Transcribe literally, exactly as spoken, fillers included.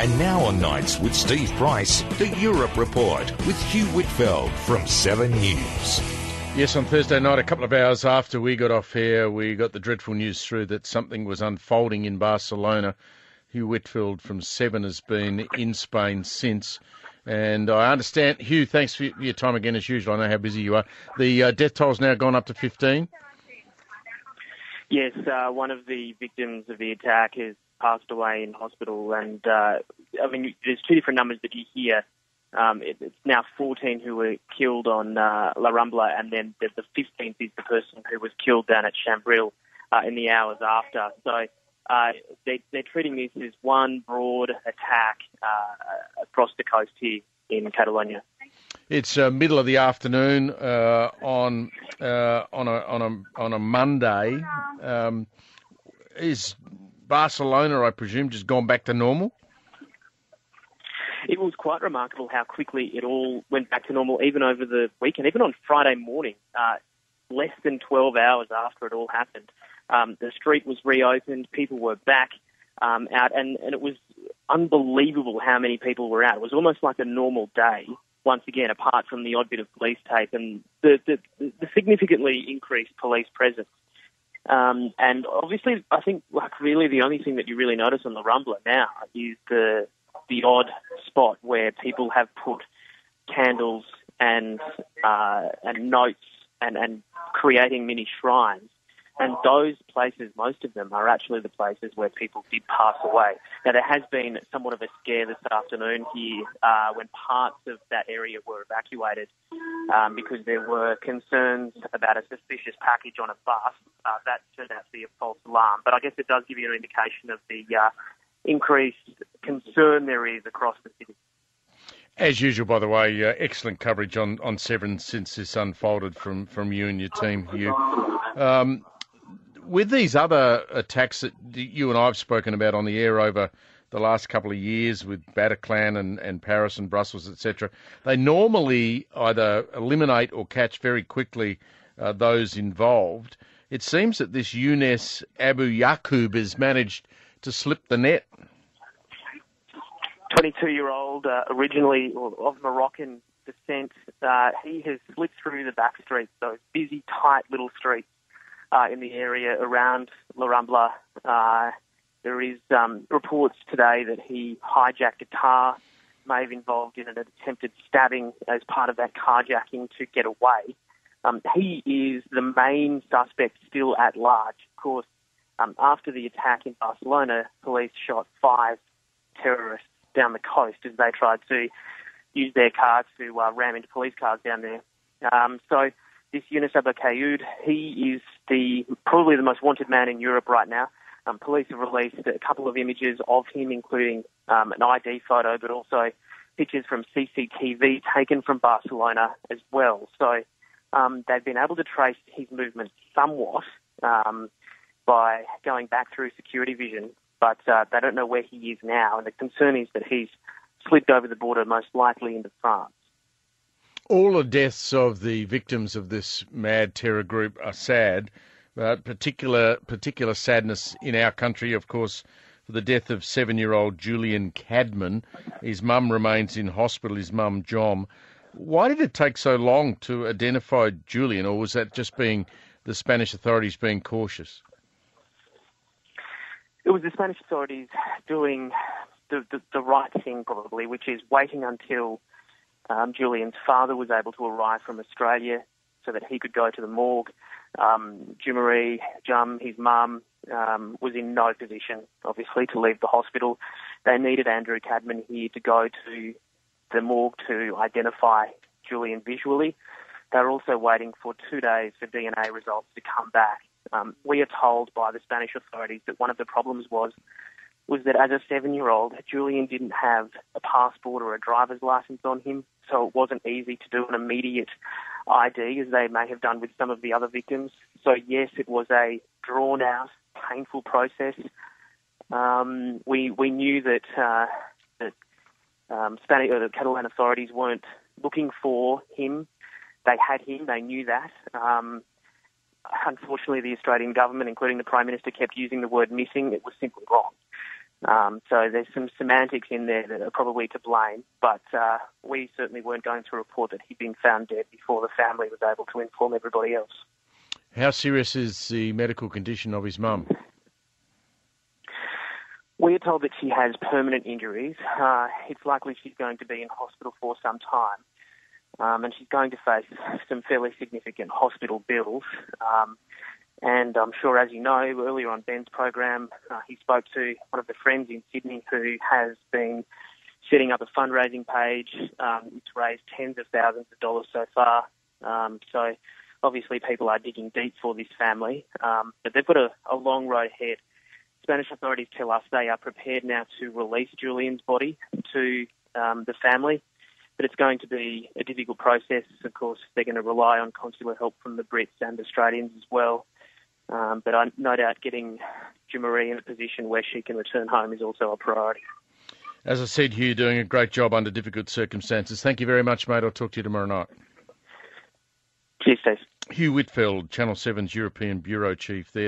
And now on Nights with Steve Price, the Europe Report with Hugh Whitfeld from Seven News. Yes, on Thursday night, a couple of hours after we got off here, we got the dreadful news through that something was unfolding in Barcelona. Hugh Whitfield from Seven has been in Spain since. And I understand, Hugh, thanks for your time again as usual. I know how busy you are. The uh, death toll's now gone up to fifteen. Yes, uh, one of the victims of the attack has passed away in hospital. And, uh, I mean, there's two different numbers that you hear. Um, it, it's now fourteen who were killed on uh, La Rambla, and then the, the fifteenth is the person who was killed down at Chambril uh, in the hours after. So uh, they, they're treating this as one broad attack uh, across the coast here in Catalonia. It's uh, middle of the afternoon uh, on uh, on a on a on a Monday. Um, is Barcelona, I presume, just gone back to normal? It was quite remarkable how quickly it all went back to normal, even over the weekend, even on Friday morning, uh, less than twelve hours after it all happened. Um, the street was reopened, people were back um, out, and, and it was unbelievable how many people were out. It was almost like a normal day, once again, apart from the odd bit of police tape and the, the, the significantly increased police presence. Um, and obviously, I think like really the only thing that you really notice on the Rambla now is the the odd spot where people have put candles and uh, and notes and, and creating mini shrines. And those places, most of them, are actually the places where people did pass away. Now, there has been somewhat of a scare this afternoon here uh, when parts of that area were evacuated um, because there were concerns about a suspicious package on a bus. Uh, that turned out to be a false alarm. But I guess it does give you an indication of the uh, increased concern there is across the city. As usual, by the way, uh, excellent coverage on, on Seven since this unfolded from, from you and your team, Hugh. Um, with these other attacks that you and I have spoken about on the air over the last couple of years with Bataclan and, and Paris and Brussels, et cetera, they normally either eliminate or catch very quickly uh, those involved. It seems that this Younes Abu Yaqub has managed to slip the net. twenty-two-year-old, uh, originally of Moroccan descent, uh, he has slipped through the back streets, those busy, tight little streets uh, in the area around La Rambla. Uh, there is um, reports today that he hijacked a car, may have involved in an attempted stabbing as part of that carjacking to get away. Um, he is the main suspect still at large. Of course, um, after the attack in Barcelona, police shot five terrorists down the coast as they tried to use their cars to uh, ram into police cars down there. Um, so this Younes Abu Yaqub, he is the probably the most wanted man in Europe right now. Um, police have released a couple of images of him, including um, an I D photo, but also pictures from C C T V taken from Barcelona as well. So um, they've been able to trace his movements somewhat um, by going back through security vision, but uh, they don't know where he is now, and the concern is that he's slipped over the border, most likely into France. All the deaths of the victims of this mad terror group are sad, but particular particular sadness in our country, of course, for the death of seven-year-old Julian Cadman. His mum remains in hospital, his mum, Jom. Why did it take so long to identify Julian, or was that just being the Spanish authorities being cautious? It was the Spanish authorities doing the, the, the right thing, probably, which is waiting until um, Julian's father was able to arrive from Australia so that he could go to the morgue. Um, Jumari, Jum, his mum, um, was in no position, obviously, to leave the hospital. They needed Andrew Cadman here to go to the morgue to identify Julian visually. They were also waiting for two days for D N A results to come back. Um, we are told by the Spanish authorities that one of the problems was was that as a seven-year-old, Julian didn't have a passport or a driver's license on him, so it wasn't easy to do an immediate I D, as they may have done with some of the other victims. So, yes, it was a drawn-out, painful process. Um, we we knew that uh, that um, Spanish or the Catalan authorities weren't looking for him. They had him. They knew that. Um, unfortunately, the Australian government, including the Prime Minister, kept using the word missing. It was simply wrong. Um, so there's some semantics in there that are probably to blame, but uh, we certainly weren't going to report that he'd been found dead before the family was able to inform everybody else. How serious is the medical condition of his mum? We are told that she has permanent injuries. Uh, it's likely she's going to be in hospital for some time, um, and she's going to face some fairly significant hospital bills. Um, and I'm sure, as you know, earlier on Ben's program, uh, he spoke to one of the friends in Sydney who has been setting up a fundraising page. Um, it's raised tens of thousands of dollars so far. Um, so obviously people are digging deep for this family, um, but they've got a, a long road ahead. Spanish authorities tell us they are prepared now to release Julian's body to um, the family, but it's going to be a difficult process. Of course, they're going to rely on consular help from the Brits and Australians as well. Um, but I no doubt getting Jean-Marie in a position where she can return home is also a priority. As I said, Hugh, doing a great job under difficult circumstances. Thank you very much, mate. I'll talk to you tomorrow night. Cheers, Steve. Hugh Whitfield, Channel seven's European Bureau Chief there.